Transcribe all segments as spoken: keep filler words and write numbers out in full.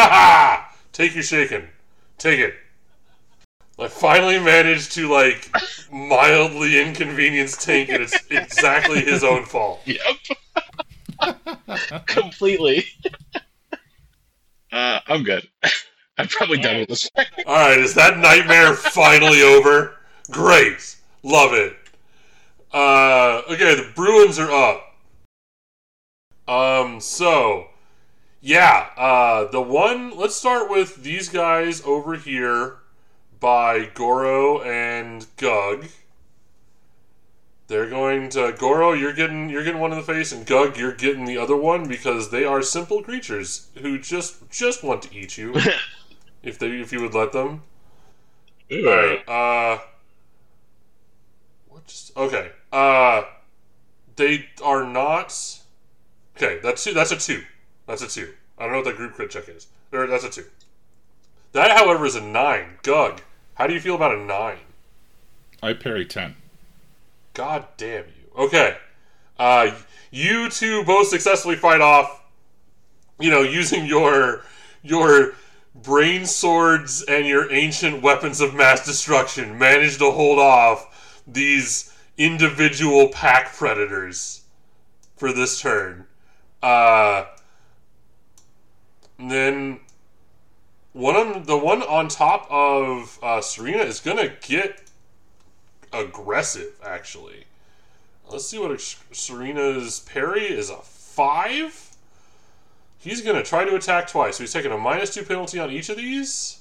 ha! Take your shaken. Take it. I finally managed to, like, mildly inconvenience Tink, and it's exactly his own fault. Yep. Completely. Uh, I'm good. I'm probably done with this. Alright, is that nightmare finally over? Great. Love it. Uh, okay, the Bruins are up. Um, so, yeah, uh, the one, let's start with these guys over here by Goro and Gug. They're going to, Goro, you're getting, you're getting one in the face, and Gug, you're getting the other one, because they are simple creatures who just, just want to eat you, if they, if you would let them. Yeah. Alright, uh, what just, okay, uh, they are not, okay, that's two, that's a two, that's a two. I don't know what that group crit check is, or that's a two. That, however, is a nine. Gug, how do you feel about a nine? I parry ten. God damn you. Okay. Uh, you two both successfully fight off, you know, using your your brain swords and your ancient weapons of mass destruction, manage to hold off these individual pack predators for this turn. Uh, and then one of the one on top of uh, Serena is gonna get aggressive, actually. Let's see what Serena's parry is. A five. He's going to try to attack twice, so he's taking a minus two penalty on each of these.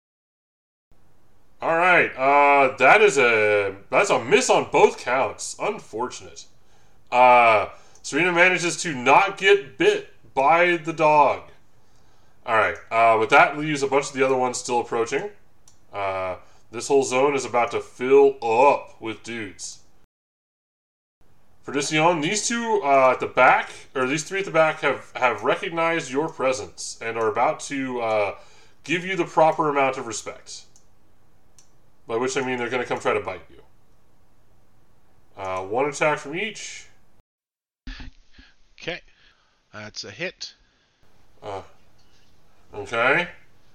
Alright, uh, that is a, that's a miss on both counts. Unfortunate. Uh, Serena manages to not get bit by the dog. Alright, uh, with that leaves a bunch of the other ones still approaching. Uh, this whole zone is about to fill up with dudes. Perdition, these two uh, at the back, or these three at the back, have, have recognized your presence and are about to uh, give you the proper amount of respect. By which I mean they're going to come try to bite you. Uh, one attack from each. Okay. That's a hit. Uh, okay.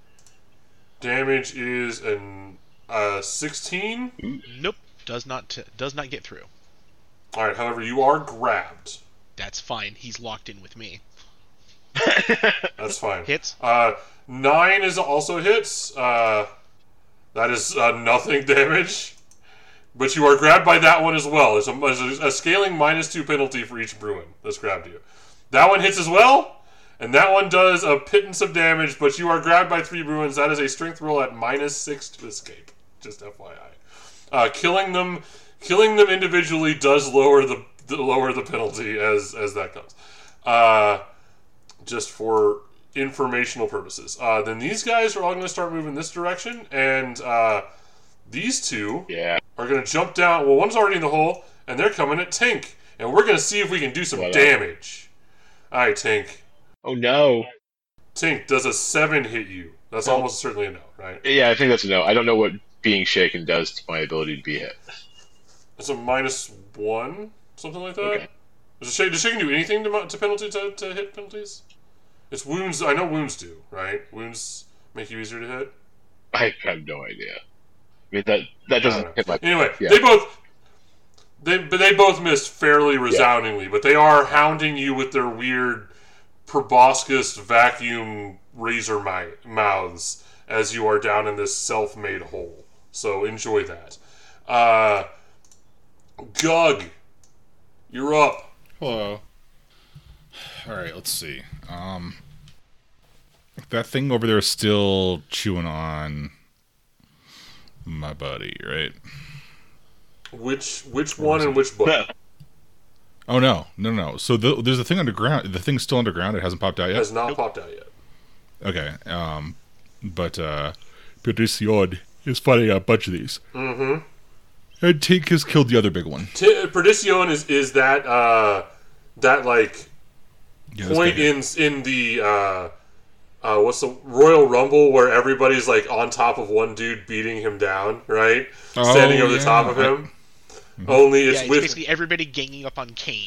Damage is an uh, sixteen. Nope. Does not t- does not get through. Alright, however, you are grabbed. That's fine. He's locked in with me. That's fine. Hits? Uh, nine is also hits. Uh, that is uh, nothing damage. But you are grabbed by that one as well. There's a, there's a scaling minus two penalty for each Bruin that's grabbed you. That one hits as well. And that one does a pittance of damage, but you are grabbed by three Bruins. That is a strength roll at minus six to escape. Just F Y I. Uh, killing them... Killing them individually does lower the, the lower the penalty as as that comes, uh, just for informational purposes. Uh, then these guys are all going to start moving this direction, and uh, these two yeah. are going to jump down. Well, one's already in the hole, and they're coming at Tink, and we're going to see if we can do some well, damage. All right, Tink. Oh no. Tink, does a seven hit you? That's well, almost certainly a no, right? Yeah, I think that's a no. I don't know what being shaken does to my ability to be hit. It's a minus one, something like that. Okay. Does, shake, does shaking do anything to, to penalty to, to hit penalties? It's wounds. I know wounds do, right? Wounds make you easier to hit. I have no idea. I mean that that doesn't hit my. Anyway, yeah. they both they but they both missed fairly resoundingly, yeah. But they are hounding you with their weird proboscis vacuum razor mi- mouths as you are down in this self-made hole. So enjoy that. Uh, Gug, you're up. Hello. Alright, let's see. Um, that thing over there is still chewing on my buddy, right? Which which one and which book? Oh, no. No, no. So the, there's a thing underground. The thing's still underground. It hasn't popped out It yet? has not Nope. popped out yet. Okay. Um, but uh, Perdition is fighting a bunch of these. Mm-hmm. And Tink has killed the other big one. T- Perdition is, is that, uh, that, like, Yeah, this point guy. in in the, uh, uh, what's the, Royal Rumble where everybody's, like, on top of one dude beating him down, right? Oh, Standing over yeah. the top of him. Only it's yeah, it's with... basically everybody ganging up on Kane,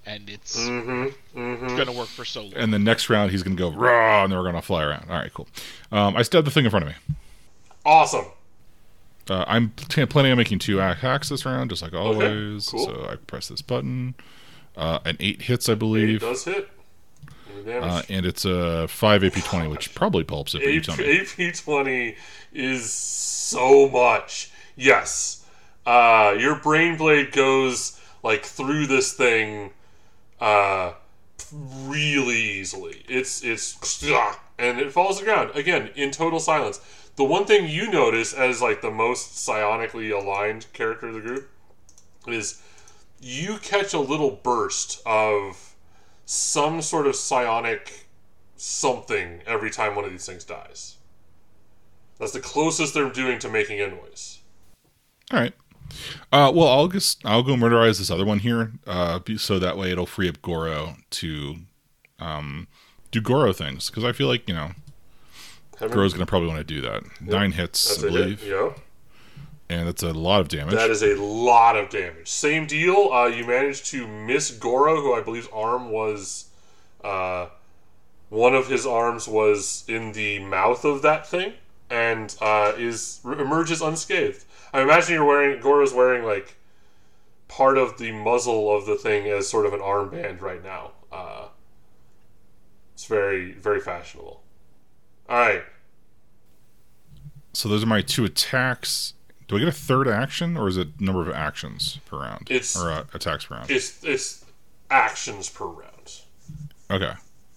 and it's Mm-hmm. Mm-hmm. gonna work for so long. And the next round, he's going to go raw, and then we're going to fly around. All right, cool. Um, I still have the thing in front of me. Awesome. Uh, I'm t- planning on making two hacks this round, just like always. cool. So I press this button. Uh, an eight hits, I It believe. does hit. Damage. Uh, and it's a five A P twenty, which probably pulps it. But you tell me. A P twenty is so much. Yes. Uh, your brain blade goes like through this thing uh, really easily. It's it's and it falls to the ground again in total silence. The one thing you notice as like the most psionically aligned character of the group is you catch a little burst of some sort of psionic something every time one of these things dies. That's the closest they're doing to making a noise. All right. Uh, well, I'll just I'll go murderize this other one here, uh, so that way it'll free up Goro to um, do Goro things, because I feel like you know Haven't- Goro's going to probably want to do that. Nine hits, That's I a believe, hit. Yeah. and that's a lot of damage. That is a lot of damage. Same deal. Uh, you managed to miss Goro, who I believe's arm was, uh, one of his arms was in the mouth of that thing, and uh, is emerges unscathed. I imagine you're wearing Goro's wearing like part of the muzzle of the thing as sort of an armband right now. Uh, it's very very fashionable. All right. So those are my two attacks. Do I get a third action, or is it number of actions per round? It's- or uh, attacks per round. It's it's actions per round. Okay.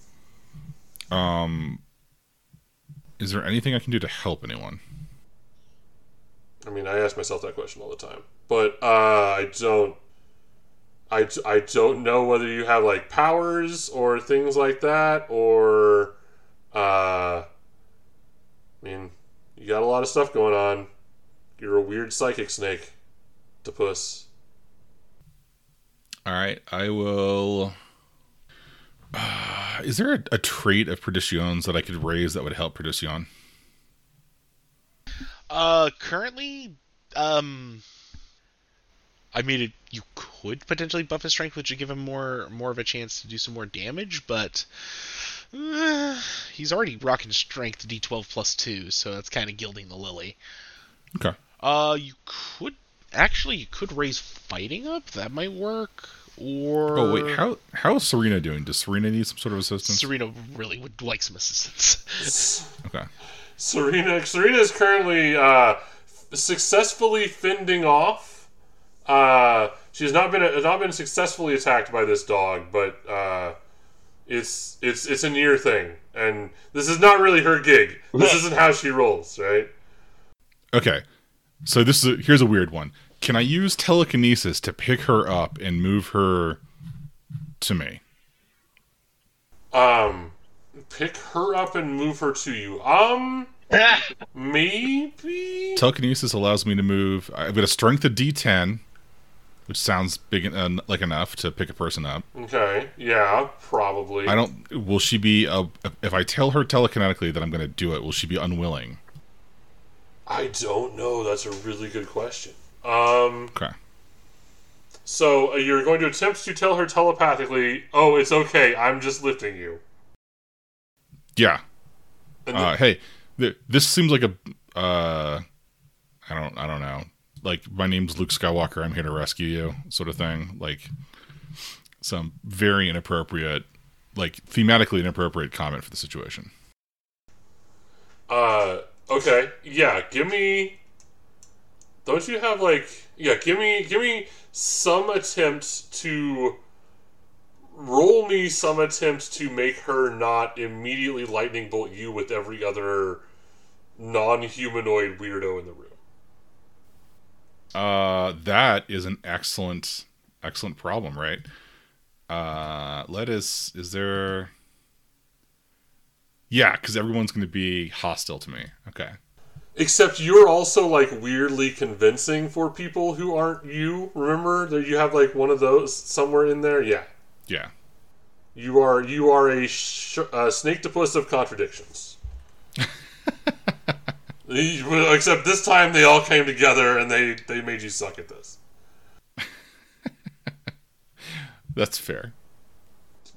Um, is there anything I can do to help anyone? I mean, I ask myself that question all the time, but uh, I don't. I, I don't know whether you have like powers or things like that, or uh, I mean, you got a lot of stuff going on. You're a weird psychic snake, Depuss. All right, I will. Uh, is there a, a trait of Perdition's that I could raise that would help Perdition? Uh, currently, um, I mean, it, you could potentially buff his strength, which would give him more more of a chance to do some more damage, but uh, he's already rocking strength D twelve plus two, so that's kind of gilding the lily. Okay. Uh, you could actually you could raise fighting up. That might work. Or Oh wait, how how is Serena doing? Does Serena need some sort of assistance? Serena really would like some assistance. Okay. Serena Serena is currently uh, successfully fending off. Uh, she's not been not been successfully attacked by this dog, but uh, it's it's it's a near thing, and this is not really her gig. This isn't how she rolls, right? Okay. So this is a, here's a weird one. Can I use telekinesis to pick her up and move her to me? Um, pick her up and move her to you. Um, maybe. Telekinesis allows me to move. I've got a strength of D ten, which sounds big uh, like enough to pick a person up. Okay, yeah, probably. I don't. Will she be? Uh, if I tell her telekinetically that I'm going to do it, will she be unwilling? I don't know. That's a really good question. Um, Okay. so uh, you're going to attempt to tell her telepathically, "Oh, it's okay. I'm just lifting you." Yeah. And Uh, hey, th- this seems like a. Uh, I don't. I don't know. Like, my name's Luke Skywalker. I'm here to rescue you, sort of thing. Like some very inappropriate, like thematically inappropriate comment for the situation. Uh, okay, yeah. Give me. Don't you have like? Yeah, give me, give me some attempt to. Roll me some attempt to make her not immediately lightning bolt you with every other non-humanoid weirdo in the room. Uh, that is an excellent, excellent problem, right? Uh, let us. Is there? Yeah, because everyone's going to be hostile to me. Okay. Except you're also like weirdly convincing for people who aren't you. Remember that you have like one of those somewhere in there. Yeah, Yeah. you are. You are a, sh- a snake-to-puss of contradictions. Except this time they all came together and they they made you suck at this. That's fair.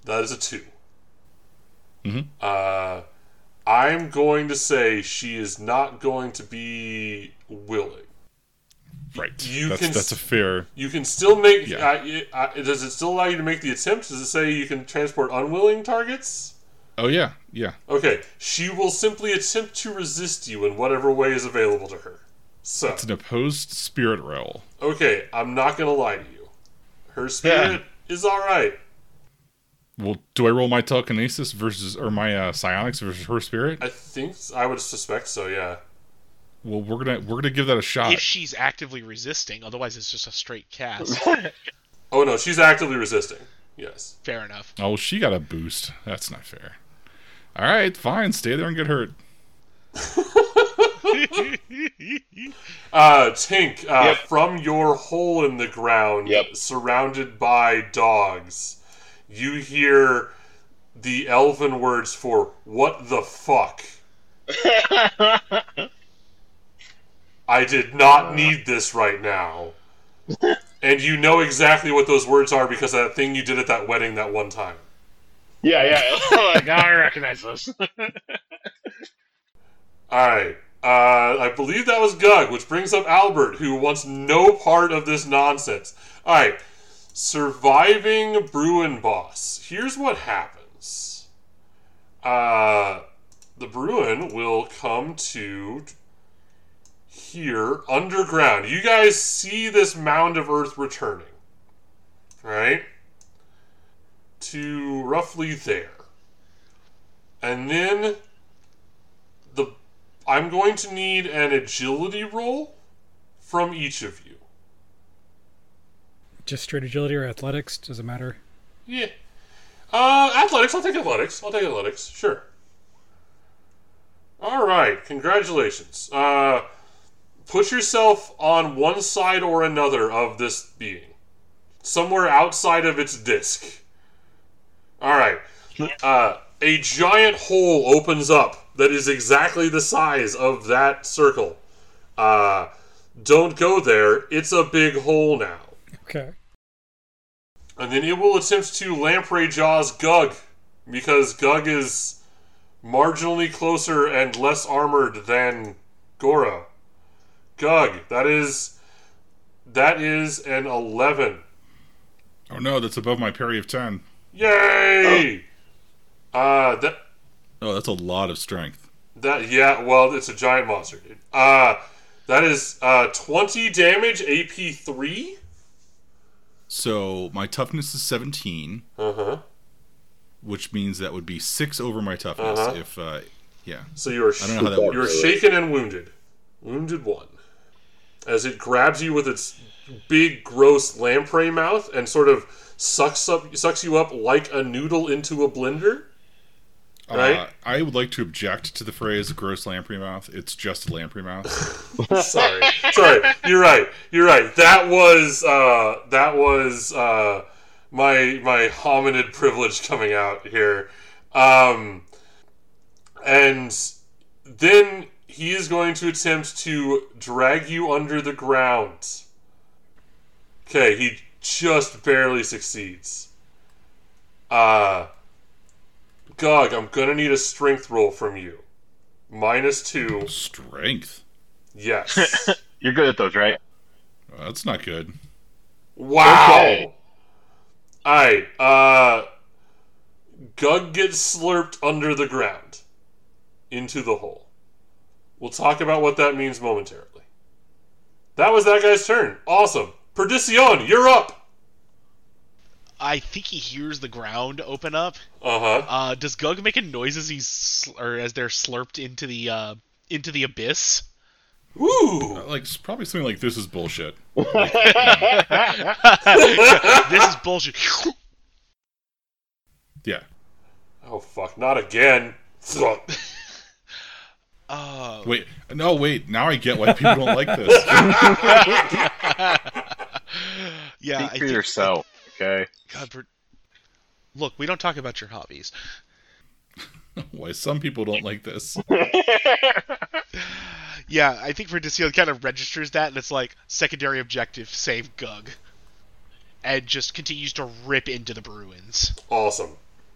That is a two. Mhm. Uh, I'm going to say she is not going to be willing. Right. You that's can that's a s- fair. You can still make. Yeah. Uh, it- uh, does it still allow you to make the attempt? Does it say you can transport unwilling targets? Oh yeah, yeah. Okay, she will simply attempt to resist you in whatever way is available to her. So, It's an opposed spirit roll. okay, I'm not gonna lie to you. Her spirit is all right. Well, do I roll my telekinesis versus or my uh, psionics versus her spirit? I think I would suspect so. Yeah. Well, we're gonna we're gonna give that a shot. If she's actively resisting, otherwise it's just a straight cast. Oh no, she's actively resisting. Yes. Fair enough. Oh, well, she got a boost. That's not fair. All right, fine. Stay there and get hurt. Uh, Tink, uh, Yep. from your hole in the ground, Yep. surrounded by dogs, you hear the elven words for "What the fuck." I did not need this right now. And you know exactly what those words are because of that thing you did at that wedding that one time. Yeah, yeah. Oh, now I recognize this. Alright. Uh, I believe that was Gug, which brings up Albert, who wants no part of this nonsense. Alright. Surviving Bruin boss. Here's what happens. Uh, the Bruin will come to here, underground. You guys see this mound of earth returning. Right? To roughly there. And then the I'm going to need an agility roll from each of you. Just straight agility or athletics? Does it matter? Yeah. Uh, athletics. I'll take athletics. I'll take athletics. Sure. All right. Congratulations. Uh, put yourself on one side or another of this being. Somewhere outside of its disc. All right. Uh, a giant hole opens up that is exactly the size of that circle. Uh, don't go there. It's a big hole now. Okay. And then it will attempt to lamprey jaws Gug, because Gug is marginally closer and less armored than Goro. Gug, that is that is an eleven. Oh no, that's above my parry of ten. Yay! Uh, that Oh, that's a lot of strength. that yeah. Well, it's a giant monster, dude. Uh, that is uh twenty damage, A P three. So my toughness is seventeen, Uh huh. which means that would be six over my toughness. Uh-huh. If uh, yeah, So you are I don't know how that you are works. shaken and wounded. Wounded one. As it grabs you with its big, gross lamprey mouth and sort of sucks up, sucks you up like a noodle into a blender. Right? Uh, I would like to object to the phrase "gross lamprey mouth." It's just a lamprey mouth. Sorry, sorry. You're right. You're right. That was uh, that was uh, my my hominid privilege coming out here. Um, and then he is going to attempt to drag you under the ground. Okay, he just barely succeeds. Uh, Gug, I'm gonna need a strength roll from you. Minus two. Strength. Yes. You're good at those, right? Uh, that's not good. Wow. Okay. Alright, uh... Gug gets slurped under the ground. Into the hole. We'll talk about what that means momentarily. That was that guy's turn. Awesome. Perdition, you're up! I think he hears the ground open up. Uh-huh. Uh, does Gug make a noise as he's sl- or as they're slurped into the uh, into the abyss? Woo! Uh, like s- probably something like this is bullshit. This is bullshit. Yeah. Oh, fuck. Not again. Fuck. Uh, Wait. No, wait. Now I get why people don't like this. yeah, Speak I for think, yourself, okay? God, per- look, we don't talk about your hobbies. Why some people don't like this. Yeah, I think Perdition kind of registers that, and it's like secondary objective: save Gug, and just continues to rip into the Bruins. Awesome.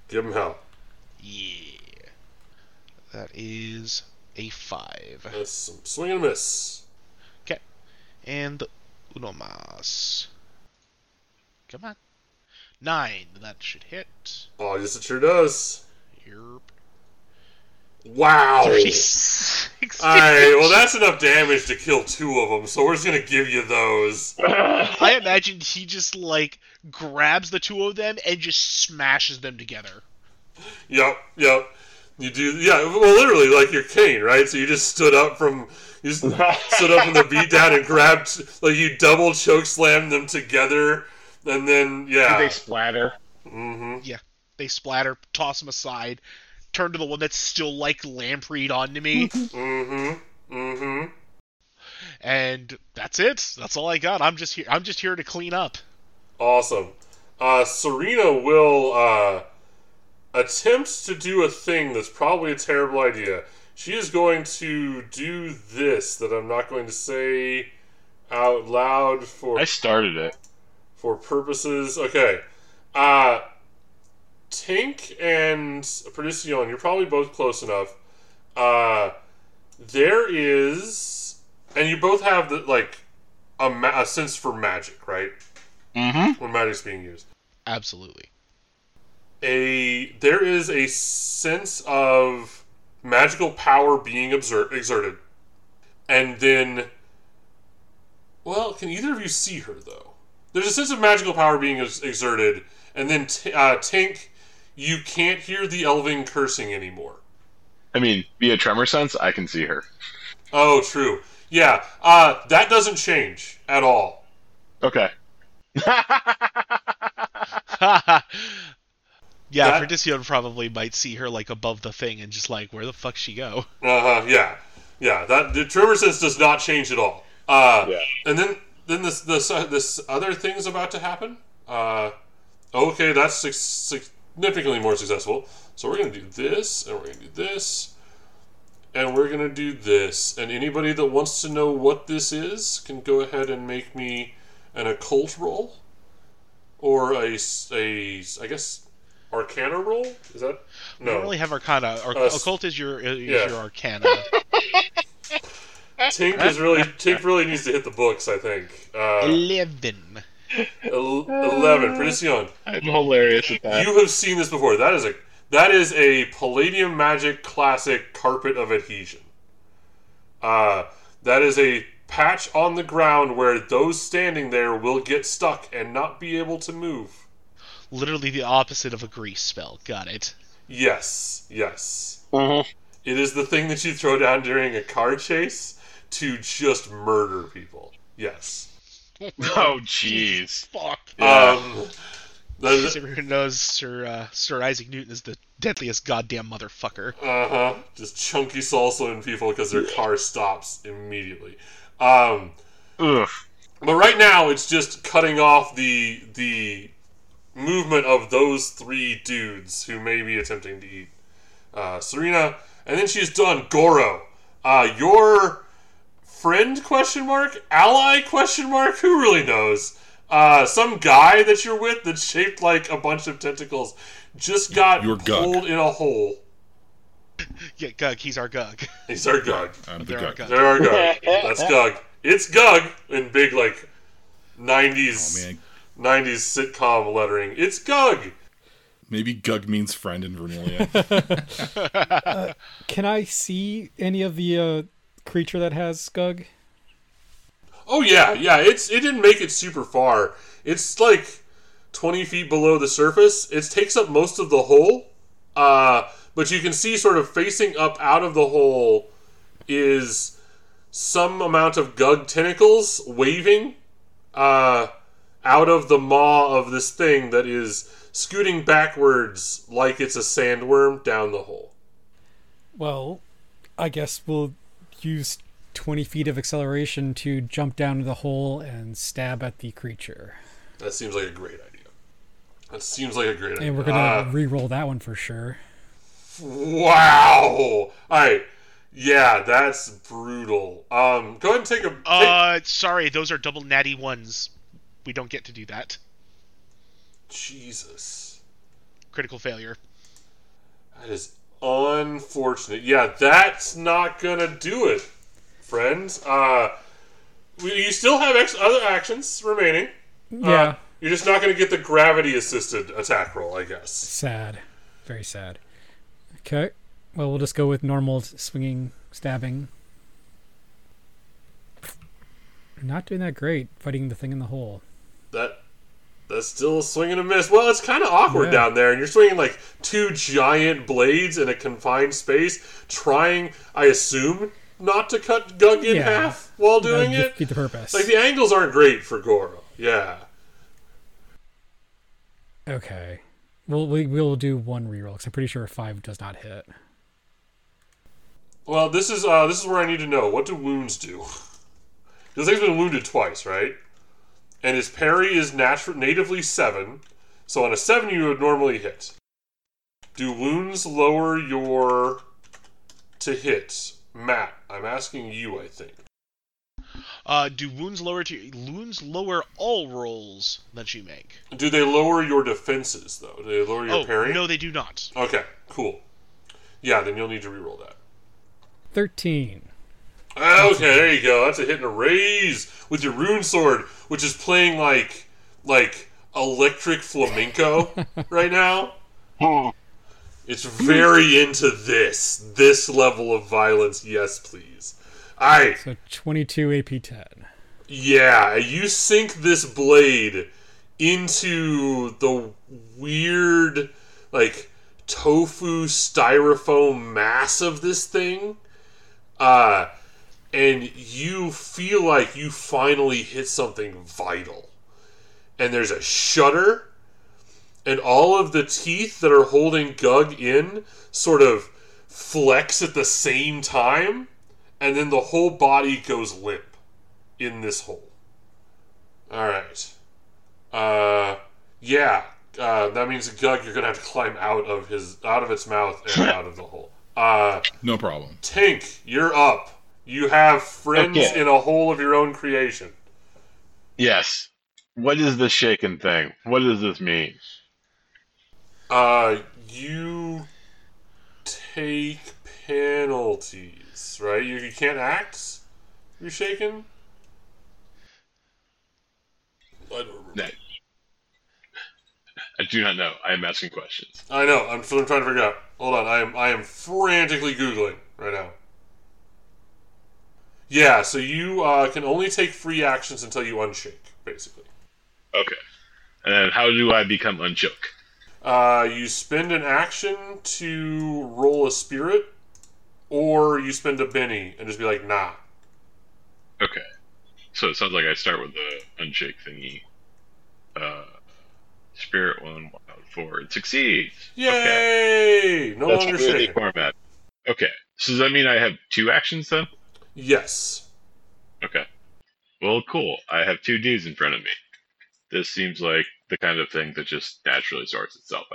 Give him hell. Yeah. That is a five. That's some swing and a miss. Okay. And the uno mas. Come on. Nine. That should hit. Oh, yes, it sure does. Yerp. Wow. thirty-six. Alright, well, that's enough damage to kill two of them, so we're just gonna give you those. I imagined he just, like, grabs the two of them and just smashes them together. Yep, yep. You do, yeah, well, literally, like your cane, right? So you just stood up from, you just stood up from the beatdown and grabbed, like, you double choke slammed them together, and then, yeah. Do they splatter? Mm-hmm. Yeah. They splatter, toss them aside, turn to the one that's still, like, lampreed onto me, Mm-hmm. Mm-hmm. and that's it. That's all I got. I'm just here. I'm just here to clean up. Awesome. Uh, Serena will, uh, attempt to do a thing that's probably a terrible idea. She is going to do this that I'm not going to say out loud for I started it. for purposes. Okay. Uh, Tink and Perdition, you're probably both close enough. Uh, there is, and you both have the like a, ma- a sense for magic, right? Mm-hmm. When magic's being used. Absolutely. A there is a sense of magical power being exert, exerted, and then, well, can either of you see her though? There's a sense of magical power being ex- exerted, and then t- uh, Tink, you can't hear the elven cursing anymore. I mean, via tremor sense, I can see her. Oh, true. Yeah, uh, that doesn't change at all. Okay. Yeah, That- Perdition probably might see her, like, above the thing and just like, where the fuck she go? Uh huh. Yeah, yeah. That the tremor sense does not change at all. Uh, Yeah. And then then this this uh, this other thing's about to happen. Uh, okay, that's sig- significantly more successful. So we're gonna do this, and we're gonna do this, and we're gonna do this. And anybody that wants to know what this is can go ahead and make me an occult roll, or a s- a s- I guess. Arcana roll? Is that We no? don't really have Arcana. Ar- Uh, Occult is your is yeah. your Arcana. Tink is really Tink really needs to hit the books. I think. Uh, Eleven. el- Eleven. Perdition. I'm hilarious at that. You have seen this before. That is a that is a Palladium Magic classic carpet of adhesion. Uh, that is a patch on the ground where those standing there will get stuck and not be able to move. Literally the opposite of a grease spell. Got it. Yes, yes. Mhm. It is the thing that you throw down during a car chase to just murder people. Yes. Oh, jeez. Fuck. Yeah. Um, the- Everyone knows Sir uh, Sir Isaac Newton is the deadliest goddamn motherfucker. Uh-huh. Just chunky salsa in people because their car stops immediately. Um, Ugh. but right now, it's just cutting off the the movement of those three dudes who may be attempting to eat uh, Serena. And then she's done Goro. Uh, your friend, question mark? Ally, question mark? Who really knows? Uh, some guy that you're with that's shaped like a bunch of tentacles just got Your Gug. pulled in a hole. Yeah, Gug. He's our Gug. He's our Gug. I'm the There are Gug. Gug. There are Gug. That's Gug. It's Gug in big, like, Oh nineties man, nineties sitcom lettering. It's Gug. maybe Gug means friend in Vermilion. Can I see any of the uh, creature that has Skug? Oh yeah, yeah. It's it didn't make it super far. It's like twenty feet below the surface. It takes up most of the hole, uh, but you can see sort of facing up out of the hole is some amount of Gug tentacles waving uh, out of the maw of this thing that is scooting backwards like it's a sandworm down the hole. Well, I guess we'll use twenty feet of acceleration to jump down to the hole and stab at the creature. That seems like a great idea. That seems like a great idea. And we're going Uh, to re-roll that one for sure. Wow! Alright. Yeah, that's brutal. Um, go ahead and take a... Take, Uh, sorry, those are double natty ones. We don't get to do that. Jesus. Critical failure. That is unfortunate. Yeah, that's not gonna do it, friends. Uh, we- you still have ex- other actions remaining. Yeah. Uh, you're just not gonna get the gravity-assisted attack roll, I guess. Sad. Very sad. Okay. Well, we'll just go with normal swinging, stabbing. Not doing that great fighting the thing in the hole. That that's still a swing and a miss. Well, it's kind of awkward Yeah. down there, and you're swinging like two giant blades in a confined space, trying, I assume, not to cut Gug in Yeah. half while doing That'd it. defeat the purpose. Like the angles aren't great for Goro. Yeah. Okay. We'll, we will do one reroll, because I'm pretty sure a five does not hit. Well, this is uh, this is where I need to know, what do wounds do? This thing's been wounded twice, right? And his parry is natu- natively seven, so on a seven you would normally hit. Do wounds lower your to hit? Matt, I'm asking you, I think. Uh, do wounds lower to wounds lower all rolls that you make? Do they lower your defenses, though? Do they lower your Oh, parry? no, they do not. Okay, cool. Yeah, then you'll need to reroll that. thirteen. Okay, there you go. That's a hit and a raise with your rune sword, which is playing like like electric flamenco right now. It's very into this this level of violence. Yes, please. I So twenty-two A P ten. yeah, you sink this blade into the weird like tofu styrofoam mass of this thing. Uh And you feel like you finally hit something vital. And there's a shudder, and all of the teeth that are holding Gug in sort of flex at the same time, and then the whole body goes limp in this hole. Alright. Uh, yeah. Uh, that means, Gug, you're gonna have to climb out of his, out of its mouth and out of the hole. Uh, No problem. Tink, you're up. You have friends Okay. in a hole of your own creation. Yes. What is this shaken thing? What does this mean? Uh, you take penalties, right? You, you can't act? You're shaken? I don't remember. No. I do not know. I am asking questions. I know. I'm, I'm trying to figure out. Hold on. I am I am frantically Googling right now. Yeah, so you uh, can only take free actions until you unshake, basically. Okay. And then how do I become unchoke? Uh, you spend an action to roll a spirit, or you spend a Benny and just be like, nah. Okay. So it sounds like I start with the unshake thingy. Uh, spirit one, wild four. It succeeds. Okay. Yay! No That's longer really shaken. format. Okay. So does that mean I have two actions then? Yes. Okay. Well, cool. I have two Ds in front of me. This seems like the kind of thing that just naturally sorts itself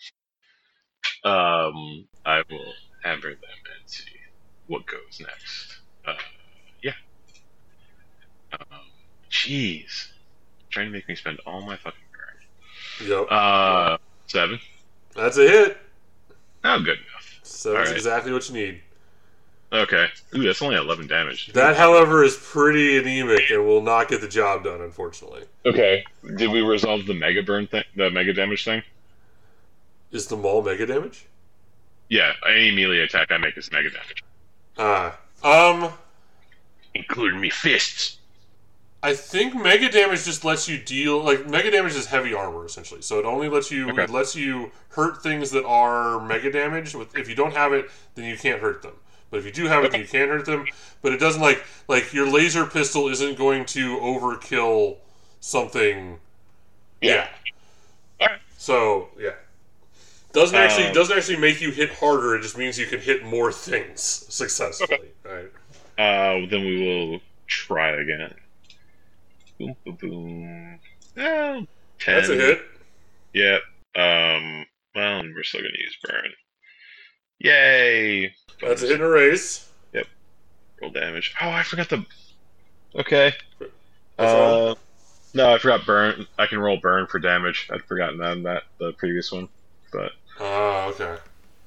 out. Um, I will hammer them and see what goes next. Uh, yeah. Um, jeez. Trying to make me spend all my fucking burn. Yep. Uh, seven. That's a hit. Oh, good enough. So that's Alright. exactly what you need. Okay. Ooh, that's only eleven damage. That, however, is pretty anemic and will not get the job done, unfortunately. Okay. Did we resolve the mega burn thing? The mega damage thing? Is the maul mega damage? Yeah. Any melee attack I make is mega damage. Ah. Um, Including me fists. I think mega damage just lets you deal... Like, mega damage is heavy armor, essentially. So it only lets you... Okay. It lets you hurt things that are mega damage. With If you don't have it, then you can't hurt them. But if you do have it, then you can hurt them. But it doesn't, like... Like, your laser pistol isn't going to overkill something... Yeah. Alright. So, yeah. Doesn't actually Um, doesn't actually make you hit harder. It just means you can hit more things successfully. Right. Uh, then we will try again. Boom, boom, boom. Oh, ten. That's a hit. Yep. Um, well, we're still going to use burn. Yay! That's a hit and a raise. Roll damage. Oh, I forgot the... Okay. That's all? Uh, no, I forgot burn. I can roll burn for damage. I'd forgotten that in that, the previous one. But, Ah, okay.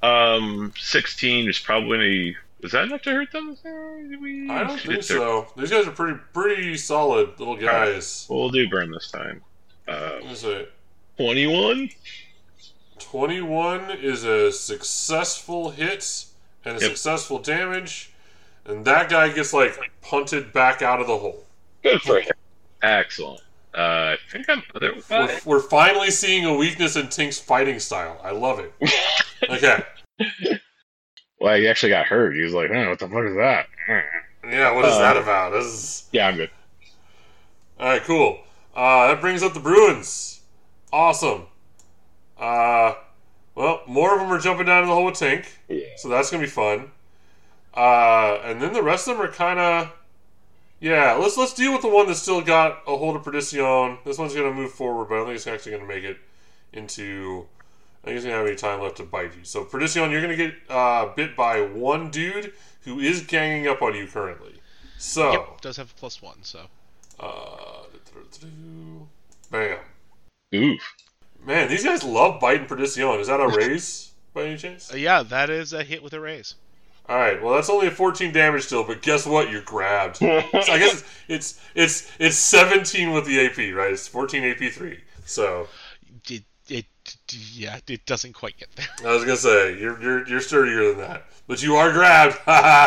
Um, sixteen is probably. Was that enough to hurt them? Did we I don't did think it- so. These guys are pretty pretty solid little guys. We'll do burn this time. Uh, What is it? twenty-one. twenty-one is a successful hit and a Yep. successful damage, and that guy gets like punted back out of the hole. Good for him. Excellent. Uh, I think I'm. There, We're, we're finally seeing a weakness in Tink's fighting style. I love it. Okay. well, he actually got hurt. He was like, oh, "What the fuck is that?" Yeah, what is Uh, that about? This is... Yeah, I'm good. All right, cool. Uh, that brings up the Bruins. Awesome. Uh, well, more of them are jumping down in the hole with Tink, Yeah. so that's gonna be fun. Uh, and then the rest of them are kind of, yeah. Let's let's deal with the one that's still got a hold of Perdition. This one's gonna move forward, but I don't think it's actually gonna make it into. I think it's gonna have any time left to bite you. So Perdition, you're gonna get uh, bit by one dude who is ganging up on you currently. So. Yep, does have a plus one, so. Uh, bam. Oof. Man, these guys love biting Perdition. Is that a raise by any chance? Uh, yeah, that is a hit with a raise. Alright, well that's only a fourteen damage still, but guess what? You're grabbed. So I guess it's, it's it's it's seventeen with the A P, right? It's fourteen A P three. So It, it, yeah, it doesn't quite get there. I was gonna say you're you're you're sturdier than that, but you are grabbed.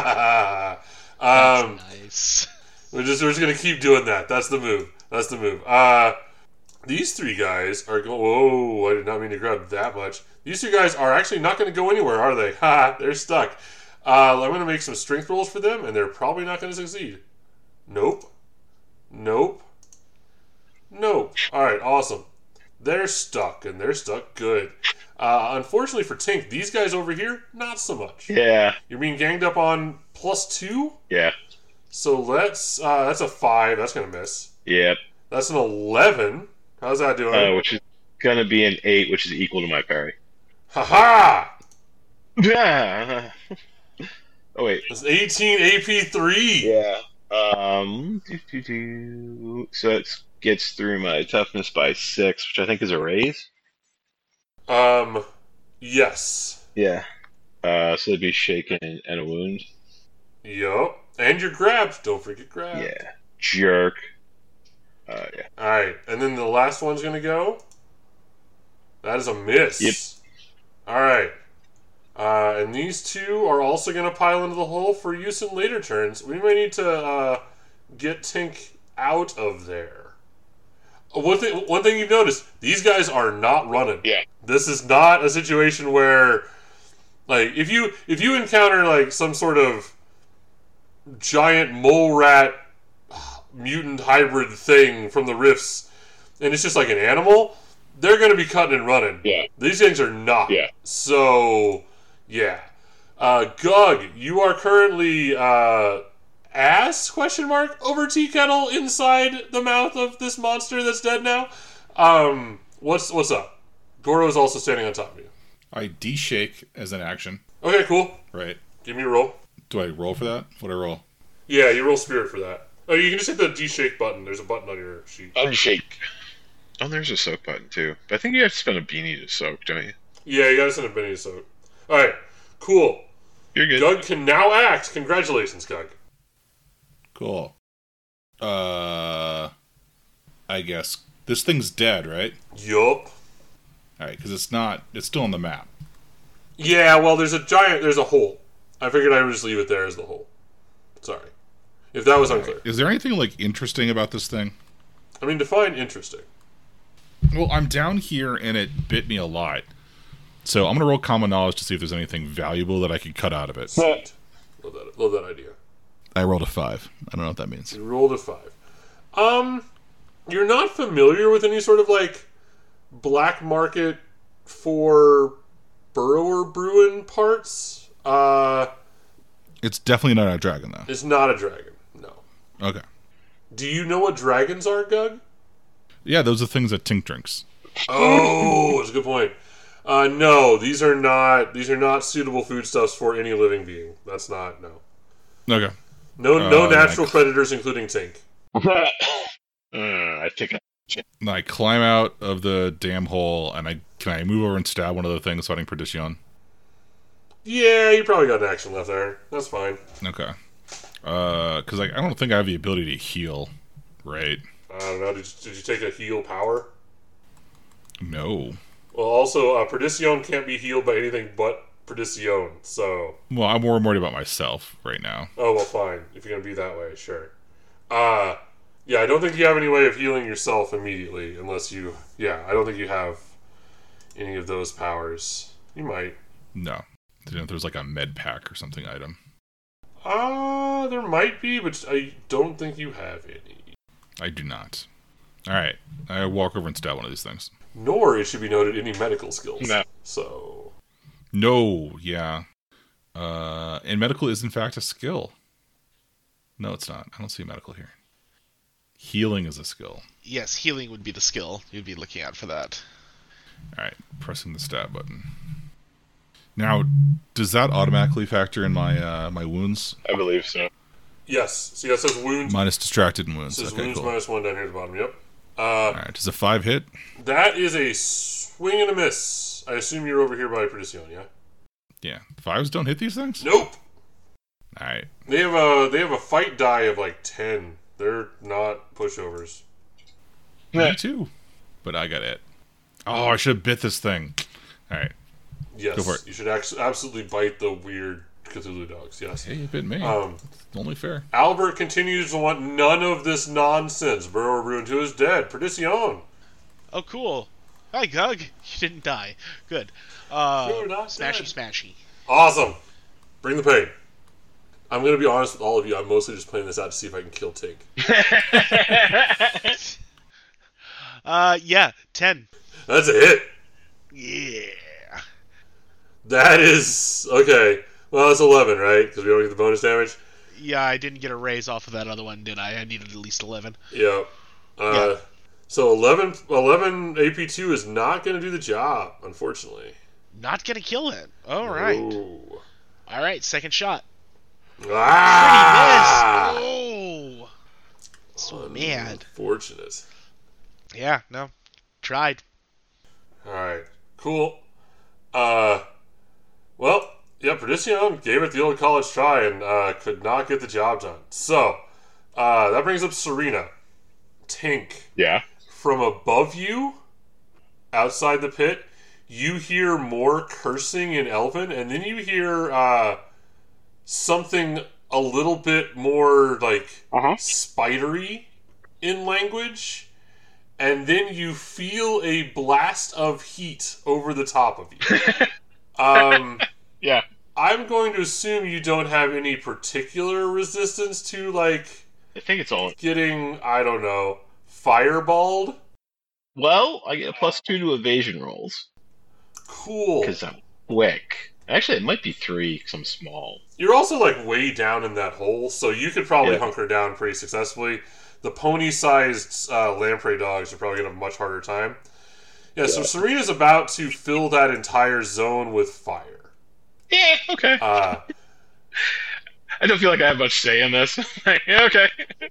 um, Nice. we're just we're just gonna keep doing that. That's the move. That's the move. Uh, these three guys are going. Whoa! I did not mean to grab that much. These two guys are actually not going to go anywhere, are they? Ha! They're stuck. Uh, I'm going to make some strength rolls for them, and they're probably not going to succeed. Nope. Nope. Nope. All right. Awesome. They're stuck, and they're stuck good. Uh, unfortunately for Tink, these guys over here, not so much. Yeah. You're being ganged up on plus two. Yeah. So let's. Uh, that's a five. That's going to miss. Yep. That's an eleven. How's that doing? Uh, which is gonna be an eight, which is equal to my parry. Ha Yeah. oh wait. That's eighteen A P three. Yeah. Um. doo, doo, doo. So it gets through my toughness by six, which I think is a raise. Um, yes. Yeah. Uh. So it'd be shaken and a wound. Yup. And you're grabbed. Don't forget grab. Yeah. Jerk. Uh. Yeah. All right, and then the last one's gonna go. That is a miss. Yep. All right. Uh, and these two are also gonna pile into the hole for use in later turns. We may need to uh, get Tink out of there. Uh, One thing, one thing you've noticed: these guys are not running. Yeah. This is not a situation where, like, if you if you encounter like some sort of giant mole rat mutant hybrid thing from the rifts, and it's just like an animal, they're going to be cutting and running. Yeah. These things are not. Yeah. So, yeah. Uh, Gug, you are currently uh, ass question mark over tea kettle inside the mouth of this monster that's dead now. Um, what's what's up? Goro is also standing on top of you. I de-shake as an action, Okay, cool. right? Give me a roll. Do I roll for that? What do I roll? Yeah, you roll spirit for that. Oh, you can just hit the D-shake button. There's a button on your sheet. Unshake. Oh, there's a soak button too. But I think you have to spend a beanie to soak, don't you? Yeah, you gotta send a Benny to soak. Alright, cool. You're good. Gug can now act. Congratulations, Gug. Cool. Uh, I guess this thing's dead, right? Yup. All right, because it's not. It's still on the map. Yeah, well, there's a giant, there's a hole. I figured I would just leave it there as the hole. Sorry. If that was unclear. Is there anything like interesting about this thing? I mean, define interesting. Well, I'm down here and it bit me a lot. So I'm gonna roll common knowledge to see if there's anything valuable that I could cut out of it. Sweet. Love that, love that idea. I rolled a five. I don't know what that means. You rolled a five. Um, you're not familiar with any sort of, like, black market for burrower Bruin parts? Uh, It's definitely not a dragon, though. it's not a dragon. No. Okay. Do you know what dragons are, Gug? Yeah, those are things that Tink drinks. Oh, that's a good point. Uh, no, these are not. These are not suitable foodstuffs for any living being. That's not no. Okay. No, no Uh, natural like- predators, including Tink. uh, I think I, And I climb out of the damn hole, and I can I move over and stab one of the things fighting Perdition. Yeah, you probably got an action left there. That's fine. Okay. Uh, because like I don't think I have the ability to heal, right? I don't know. Did you, did you take a heal power? No. Well, also, uh, Perdition can't be healed by anything but Perdition, so... Well, I'm more worried about myself right now. Oh, well, fine. If you're going to be that way, sure. Uh, yeah, I don't think you have any way of healing yourself immediately, unless you... Yeah, I don't think you have any of those powers. You might. No. I didn't know if there's like a med pack or something item. Uh, there might be, but I don't think you have any. I do not. Alright. I walk over and stab one of these things. Nor, it should be noted, any medical skills. No. So... No, yeah. Uh, and medical is in fact a skill. No, it's not. I don't see medical here. Healing is a skill. Yes, healing would be the skill you'd be looking at for that. Alright, pressing the stab button. Now, does that automatically factor in my uh, my wounds? I believe so. Yes. See, that says wounds. Minus distracted and It wounds. says Okay, wounds cool. minus one down here at the bottom, yep. Uh, Alright, does a five hit? that is a swing and a miss. I assume you're over here by Perdition, yeah? Yeah. Fives don't hit these things? Nope! Alright. They have a they have a fight die of like ten. They're not pushovers. Me too. But I got it. Oh, I should have bit this thing. Alright. Yes, Go for it. you should act- absolutely bite the weird Cthulhu dogs, yes. Hey, you bit me. Um, It's only fair. Albert continues to want none of this nonsense. Burrow ruined who is dead. Perdition! Oh, cool. Hi, Gug. You didn't die. Good. Uh, You're not smashy, dead. smashy. Awesome! Bring the pain. I'm going to be honest with all of you. I'm mostly just playing this out to see if I can kill Tink. Uh, yeah, ten. That's a hit! Yeah. That is... Okay. Well, that's eleven, right? Because we don't get the bonus damage? Yeah, I didn't get a raise off of that other one, did I? I needed at least eleven. Yeah. Uh, Yeah. So eleven, eleven A P two is not going to do the job, unfortunately. Not gonna kill it. All right. Ooh. All right, second shot. Ah! Pretty miss. Oh. So mad. Unfortunate. Yeah, no. Tried. Alright. Cool. Uh, well, yeah, Perdition gave it the old college try and uh, could not get the job done. So, uh, that brings up Serena. Tink. Yeah. From above you, outside the pit, you hear more cursing in Elven, and then you hear uh, something a little bit more, like, Uh-huh. spidery in language, and then you feel a blast of heat over the top of you. um, Yeah. I'm going to assume you don't have any particular resistance to, like, I think it's all. getting, I don't know, fireballed. Well, I get a plus two to evasion rolls Cool. because I'm quick. Actually, it might be three because I'm small. You're also, like, way down in that hole, so you could probably Yeah. hunker down pretty successfully. The pony-sized uh, lamprey dogs are probably going to have a much harder time. Yeah, so Yeah. Serena's about to fill that entire zone with fire. Yeah. Okay. Uh, I don't feel like I have much say in this. Like, yeah, okay.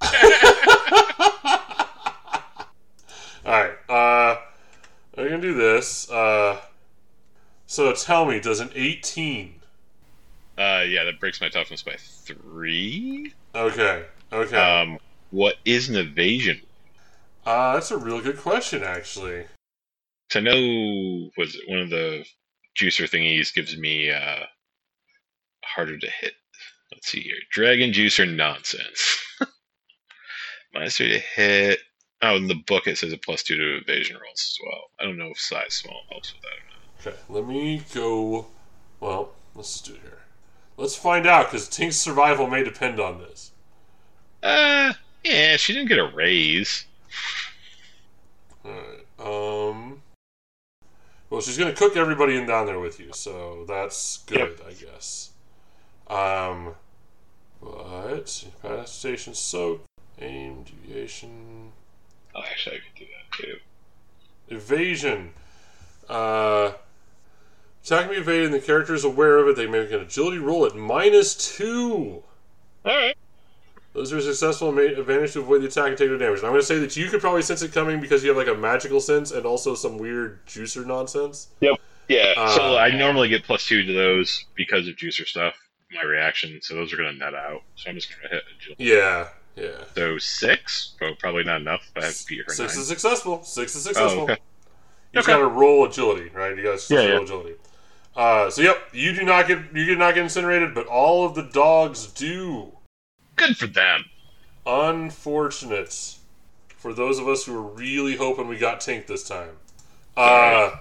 Alright, uh, I'm going to do this. Uh, so tell me, does an eighteen... Uh, yeah, that breaks my toughness by three. Okay, okay. Um, what is an evasion? Uh, that's a real good question, actually. 'Cause I know was it one of the juicer thingies gives me uh harder to hit. Let's see here, dragon juicer nonsense. Minus three to hit. Oh, in the book it says a plus two to evasion rolls as well. I don't know if size small helps with that or not. Okay, let me go... Well, let's just do it here. Let's find out, because Tink's survival may depend on this. Uh, yeah, she didn't get a raise. Alright, um... Well, she's going to cook everybody in down there with you, so that's good, I guess. Um, but... Incapacitation, soak, aim, deviation... Oh, actually, I could do that too. Evasion. Uh... Attack can be evaded and the character is aware of it. They make an agility roll at minus two. Alright. Those who are successful may advantage to avoid the attack and take no damage. And I'm going to say that you could probably sense it coming because you have like a magical sense and also some weird juicer nonsense. Yep. Yeah, so Uh, I normally get plus two to those because of juicer stuff, my reaction, so those are going to net out. So I'm just going to hit agility. Yeah, yeah. So six, but probably not enough. I have to beat her Six nine. is successful. Six is successful. Oh, okay. You just Okay. got to roll agility, right? You got to Yeah, roll yeah. agility. Uh, so yep, you do not get you do not get incinerated, but all of the dogs do. Good for them. Unfortunate for those of us who were really hoping we got Tink this time. Uh,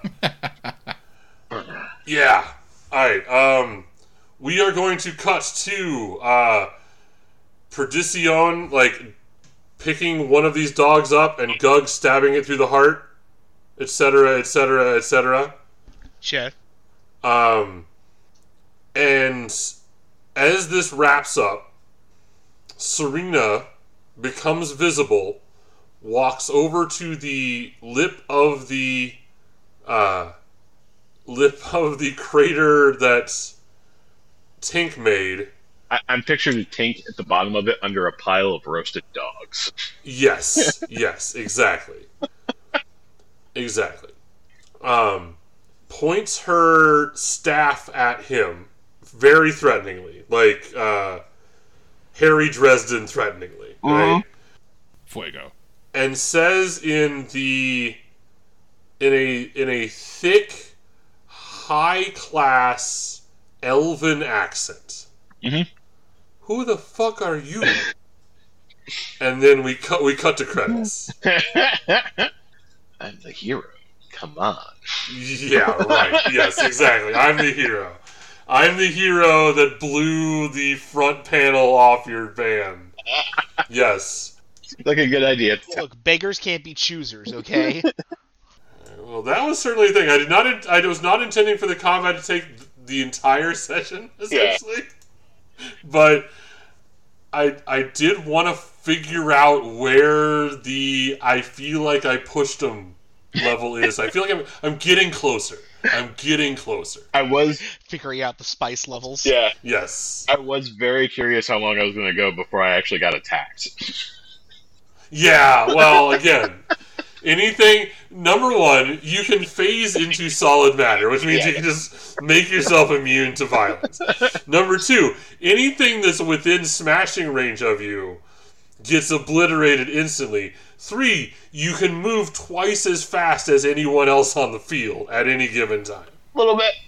yeah. All right. Um, we are going to cut to uh, Perdition, like picking one of these dogs up and Gug stabbing it through the heart, et cetera, et cetera, et cetera. Sure. Um, and as this wraps up, Serena becomes visible, walks over to the lip of the uh, lip of the crater that Tink made. I- I'm picturing the tank at the bottom of it under a pile of roasted dogs. Yes, yes, exactly, exactly. Um, points her staff at him very threateningly, like uh, Harry Dresden threateningly, right? Fuego. And says in the in a in a thick, high class elven accent. Mhm. Who the fuck are you? And then we cut we cut to credits. I'm the hero. Come on. Yeah, right. Yes, exactly. I'm the hero. I'm the hero that blew the front panel off your van. Yes. Like a good idea. Look, beggars can't be choosers, okay? Well, that was certainly a thing. I did not. In- I was not intending for the combat to take the entire session, essentially. But I I did want to figure out where the I feel like I pushed him level is. I feel like I'm I'm getting closer. I'm getting closer. I was, Figuring out the spice levels. yeah, Yes. I was very curious how long I was going to go before I actually got attacked. Yeah. Well, again. Anything, number one, you can phase into solid matter, which means Yeah. you can just make yourself immune to violence. Number two, anything that's within smashing range of you gets obliterated instantly. Three, you can move twice as fast as anyone else on the field at any given time. A little bit.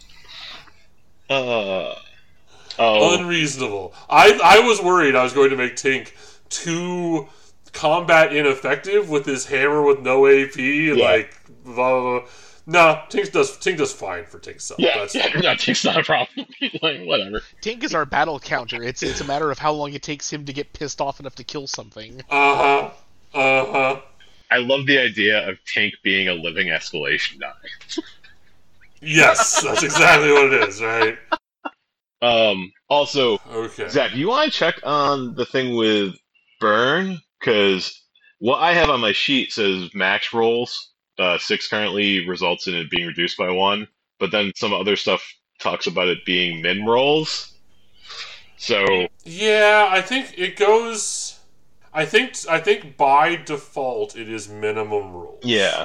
Uh, oh, Unreasonable. I, I was worried I was going to make Tink too combat ineffective with his hammer with no A P and Yeah. like blah, blah, blah. No, Tink does Tink does fine for Tink's self. yeah, That's yeah, no, it's not a problem. Like, whatever. Tink is our battle counter. It's it's a matter of how long it takes him to get pissed off enough to kill something. uh-huh. Uh-huh. I love the idea of Tank being a living escalation die. Yes, that's exactly what it is, right? Um, also, Okay. Zach, you want to check on the thing with burn? Because what I have on my sheet says max rolls. Uh, six currently results in it being reduced by one, but then some other stuff talks about it being min rolls. So, Yeah, I think it goes I think I think by default it is minimum rules. yeah.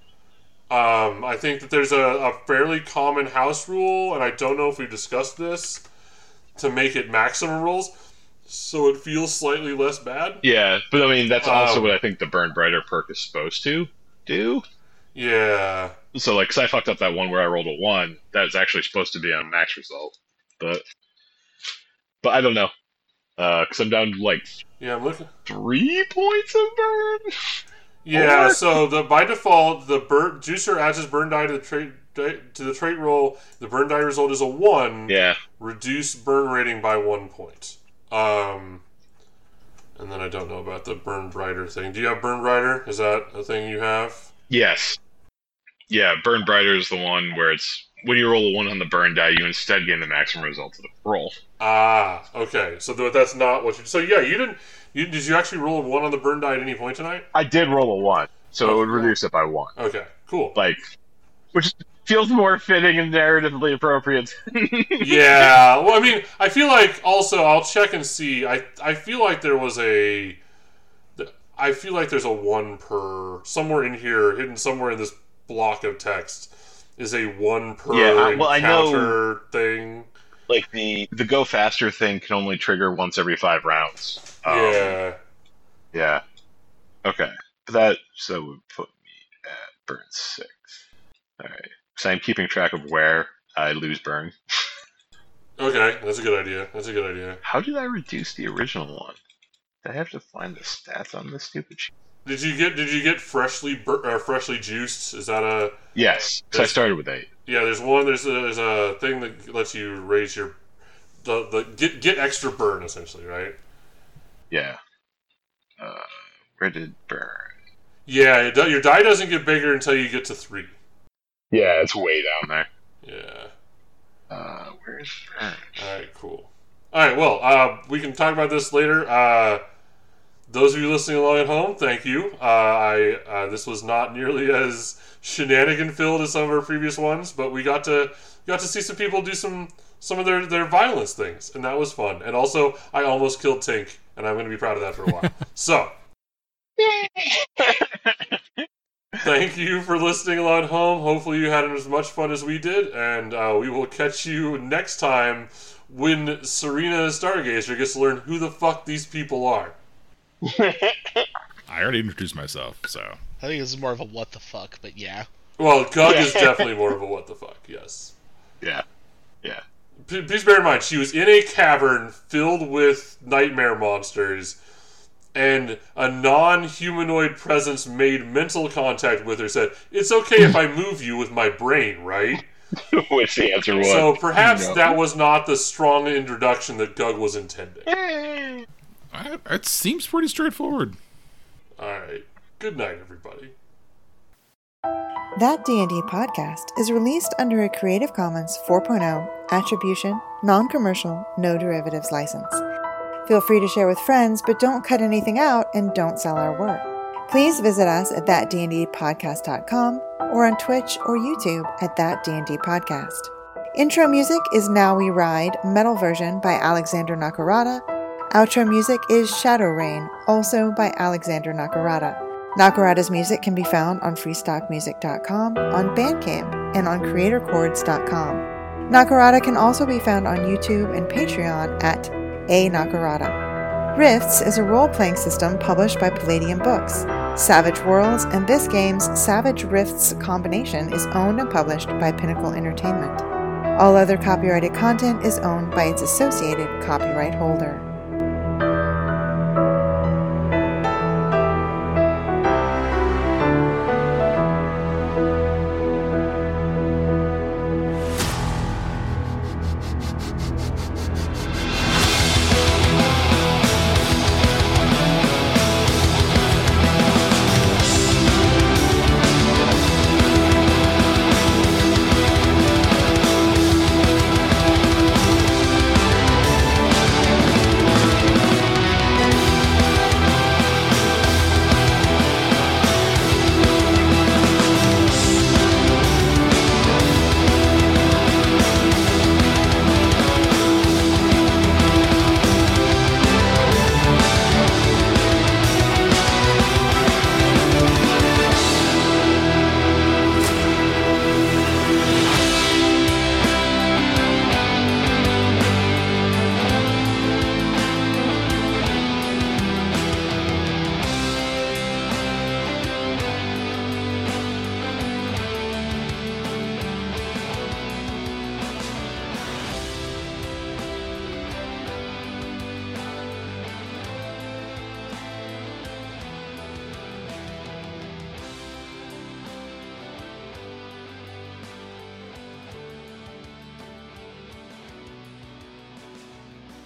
Um, I think that there's a, a fairly common house rule, and I don't know if we've discussed this, to make it maximum rules, so it feels slightly less bad. Yeah, but I mean, that's also Um, what I think the Burn Brighter perk is supposed to do. Yeah. So, like, 'cause I fucked up that one where I rolled a one. That's actually supposed to be on max result. But, but I don't know. Uh, cause I'm down to, like, Yeah, I'm looking. three points of burn? Yeah, Or- so the by default, the burn, juicer adds his burn die to the trait di- to the trait roll. The burn die result is a one. Yeah. Reduce burn rating by one point. Um, and then I don't know about the burn brighter thing. Do you have burn brighter? Is that a thing you have? Yes. Yeah, Burn Brighter is the one where it's, when you roll a one on the burn die, you instead gain the maximum result of the roll. Ah, okay. So th- that's not what you. So yeah, you didn't. You, did you actually roll a one on the burn die at any point tonight? I did roll a one, so it would Okay. reduce it by one. Okay, cool. Like, which feels more fitting and narratively appropriate. Yeah, well, I mean, I feel like also I'll check and see. I I feel like there was a. I feel like there's a one per somewhere in here, hidden somewhere in this block of text. is a one per Yeah, I- well, I know- encounter thing. Like the the go faster thing can only trigger once every five rounds. Um, yeah. Yeah. Okay. That so would put me at burn six. All right. So I'm keeping track of where I lose burn. Okay, that's a good idea. That's a good idea. How did I reduce the original one? Did I have to find the stats on this stupid shit? Did you get Did you get freshly bur- uh, freshly juiced? Is that a Yes. So I started with eight. yeah? There's one. There's a, there's a thing that lets you raise your the the get get extra burn essentially, right? Yeah. Uh, where did burn? Yeah, it do, your die doesn't get bigger until you get to three. Yeah, it's way down there. Yeah. Uh, where's burn? All right. Cool. All right. Well, uh, we can talk about this later. Uh, those of you listening along at home, thank you. Uh, I uh, this was not nearly as shenanigan filled as some of our previous ones, but we got to got to see some people do some some of their, their violence things, and that was fun. And also, I almost killed Tink, and I'm going to be proud of that for a while. So, thank you for listening along at home. Hopefully, you had as much fun as we did, and uh, we will catch you next time when Serena Stargazer gets to learn who the fuck these people are. I already introduced myself, so. I think this is more of a what the fuck, but yeah. Well, Gug is definitely more of a what the fuck, yes. Yeah. Yeah. P- Please bear in mind, she was in a cavern filled with nightmare monsters, and a non-humanoid presence made mental contact with her, said, "It's okay if I move you with my brain, right?" Which the answer was. So perhaps no. that was not the strong introduction that Gug was intending. I, it seems pretty straightforward. Alright. Good night, everybody. That D and D podcast is released under a Creative Commons four point oh Attribution, Non-Commercial, No Derivatives license. Feel free to share with friends, but don't cut anything out and don't sell our work. Please visit us at that d and d podcast dot com or on Twitch or YouTube at That D and D Podcast. Intro music is Now We Ride, metal version by Alexander Nakarada. Outro music is Shadow Rain, also by Alexander Nakarada. Nakarada's music can be found on freestock music dot com, on Bandcamp, and on creator chords dot com. Nakarada can also be found on YouTube and Patreon at A Nakarada. Rifts is a role-playing system published by Palladium Books. Savage Worlds and this game's Savage Rifts combination is owned and published by Pinnacle Entertainment. All other copyrighted content is owned by its associated copyright holder.